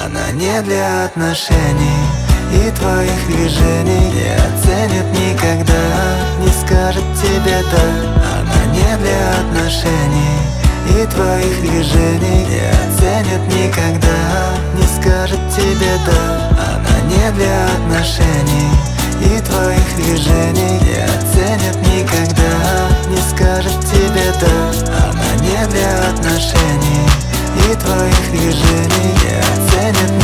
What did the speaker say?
Она не для отношений и твоих движений не оценит никогда, не скажет тебе да. Она не для отношений и твоих движений не оценит никогда, не скажет тебе да. Она не для отношений и твоих движений не оценит никогда, не скажет тебе да. Она не для отношений и твоих движений не оценит